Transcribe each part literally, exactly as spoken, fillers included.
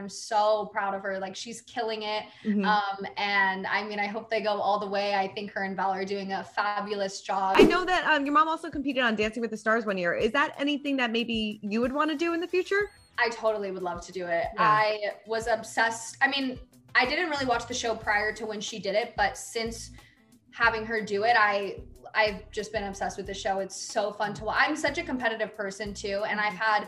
I'm so proud of her. Like she's killing it. Mm-hmm. Um, and I mean, I hope they go all the way. I think her and Bella are doing a fabulous job. I know that um, your mom also competed on Dancing with the Stars one year. Is that anything that maybe you would want to do in the future? I totally would love to do it. Yeah. I was obsessed. I mean, I didn't really watch the show prior to when she did it, but since having her do it, I I've just been obsessed with the show. It's so fun to watch. I'm such a competitive person too, and I've had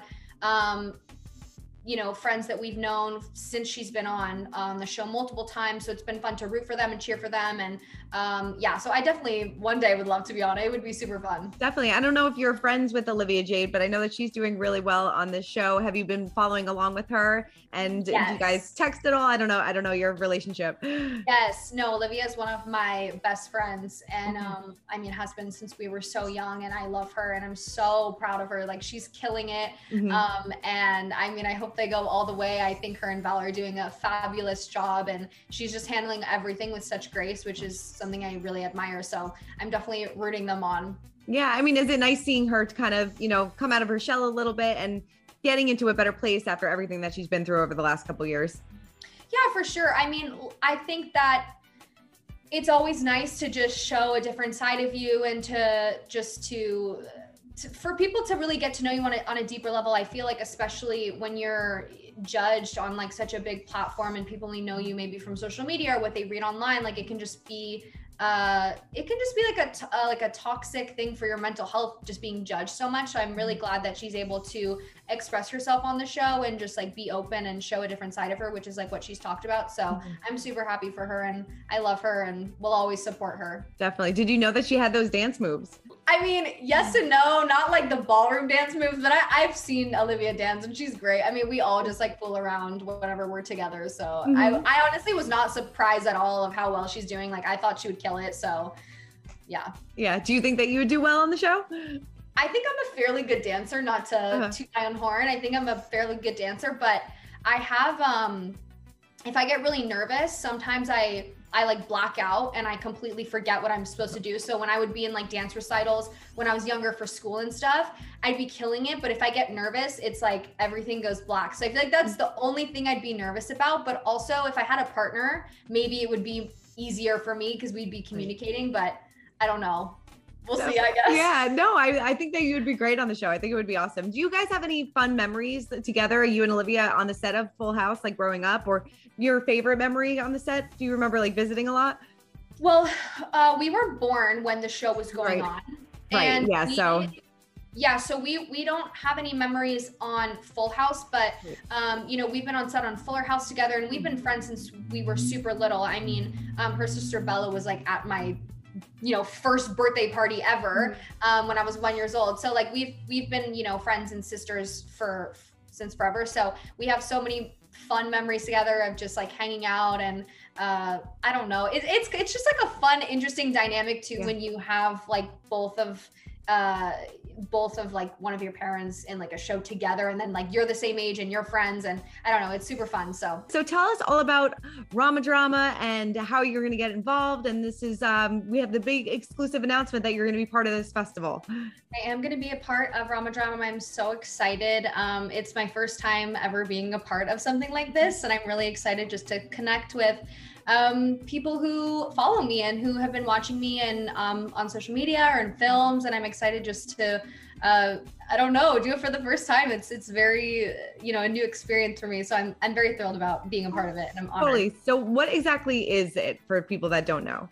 um you know, friends that we've known since she's been on um, the show multiple times. So it's been fun to root for them and cheer for them. And um, yeah, so I definitely one day would love to be on it. It would be super fun. Definitely. I don't know if you're friends with Olivia Jade, but I know that she's doing really well on this show. Have you been following along with her? And yes. do you guys text at all? I don't know. I don't know your relationship. Yes. No, Olivia is one of my best friends. And um, I mean, has been since we were so young, and I love her and I'm so proud of her. Like she's killing it. Mm-hmm. Um, and I mean, I hope they go all the way. I think her and Bella are doing a fabulous job, and she's just handling everything with such grace, which is something I really admire. So I'm definitely rooting them on. Yeah. I mean, is it nice seeing her to kind of, you know, come out of her shell a little bit and getting into a better place after everything that she's been through over the last couple of years? Yeah, for sure. I mean, I think that it's always nice to just show a different side of you, and to just to To, for people to really get to know you on a, on a deeper level. I feel like, especially when you're judged on like such a big platform and people only know you maybe from social media or what they read online, like it can just be uh it can just be like a t- uh, like a toxic thing for your mental health, just being judged so much. So I'm really glad that she's able to express herself on the show and just like be open and show a different side of her, which is like what she's talked about. So mm-hmm. I'm super happy for her, and I love her and will always support her. Definitely. Did you know that she had those dance moves? I mean, yes and no, not like the ballroom dance moves, but I, I've seen Olivia dance and she's great. I mean, we all just like fool around whenever we're together. So mm-hmm. I, I honestly was not surprised at all of how well she's doing. Like I thought she would kill it. So yeah. Yeah. Do you think that you would do well on the show? I think I'm a fairly good dancer, not to uh-huh. toot my own horn. I think I'm a fairly good dancer, but I have, um, if I get really nervous, sometimes I, I like black out and I completely forget what I'm supposed to do. So when I would be in like dance recitals when I was younger for school and stuff, I'd be killing it. But if I get nervous, it's like everything goes black. So I feel like that's the only thing I'd be nervous about. But also if I had a partner, maybe it would be easier for me because we'd be communicating, but I don't know. We'll see, I guess. Yeah, no, I, I think that you would be great on the show. I think it would be awesome. Do you guys have any fun memories together, you and Olivia, on the set of Full House, like growing up, or your favorite memory on the set? Do you remember like visiting a lot? Well, uh, we were born when the show was going right. on. Right, and yeah, we, so. Yeah, so we we don't have any memories on Full House, but um, you know, we've been on set on Fuller House together, and we've been friends since we were super little. I mean, um, her sister Bella was like at my you know, first birthday party ever, um, when I was one years old. So like we've, we've been, you know, friends and sisters for, since forever. So we have so many fun memories together of just like hanging out. And uh, I don't know, it, it's, it's just like a fun, interesting dynamic too, yeah. when you have like both of, uh, both of like one of your parents in like a show together, and then like you're the same age and you're friends, and I don't know, it's super fun. So so tell us all about Rama Drama and how you're going to get involved. And this is um we have the big exclusive announcement that you're going to be part of this festival. I am going to be a part of Rama Drama. I'm so excited. Um it's my first time ever being a part of something like this, and I'm really excited just to connect with um, people who follow me and who have been watching me and um, on social media or in films. And I'm excited just to, uh, I don't know, do it for the first time. It's it's very, you know, a new experience for me. So I'm I'm very thrilled about being a part of it, and I'm honored. Totally. So what exactly is it for people that don't know?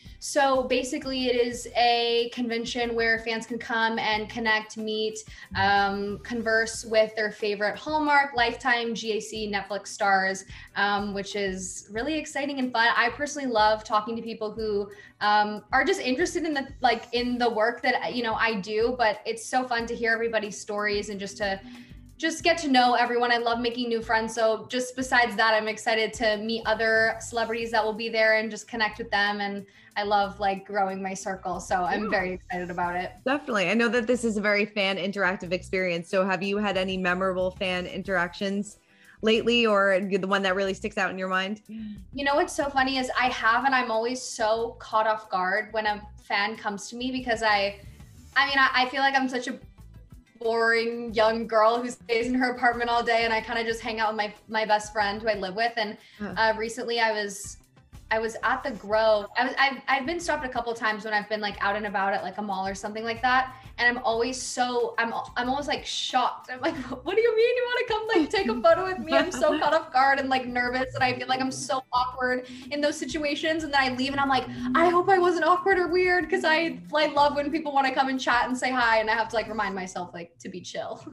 So basically it is a convention where fans can come and connect, meet, um, converse with their favorite Hallmark, Lifetime, G A C, Netflix stars, um, which is really exciting and fun. I personally love talking to people who um, are just interested in the, like in the work that, you know, I do, but it's so fun to hear everybody's stories and just to just get to know everyone. I love making new friends. So just besides that, I'm excited to meet other celebrities that will be there and just connect with them. And I love like growing my circle. So I'm yeah. very excited about it. Definitely. I know that this is a very fan interactive experience. So have you had any memorable fan interactions lately, or the one that really sticks out in your mind? You know, what's so funny is I have, and I'm always so caught off guard when a fan comes to me, because I, I mean, I, I feel like I'm such a boring young girl who stays in her apartment all day, and I kind of just hang out with my my best friend who I live with. And uh, recently I was I was at the Grove. I was I've, I've been stopped a couple of times when I've been like out and about at like a mall or something like that, and I'm always so I'm I'm almost like shocked. I'm like, what do you mean you want to come like take a photo with me? I'm so caught off guard and like nervous, and I feel like I'm so awkward in those situations. And then I leave and I'm like, I hope I wasn't awkward or weird, because I I love when people want to come and chat and say hi, and I have to like remind myself like to be chill.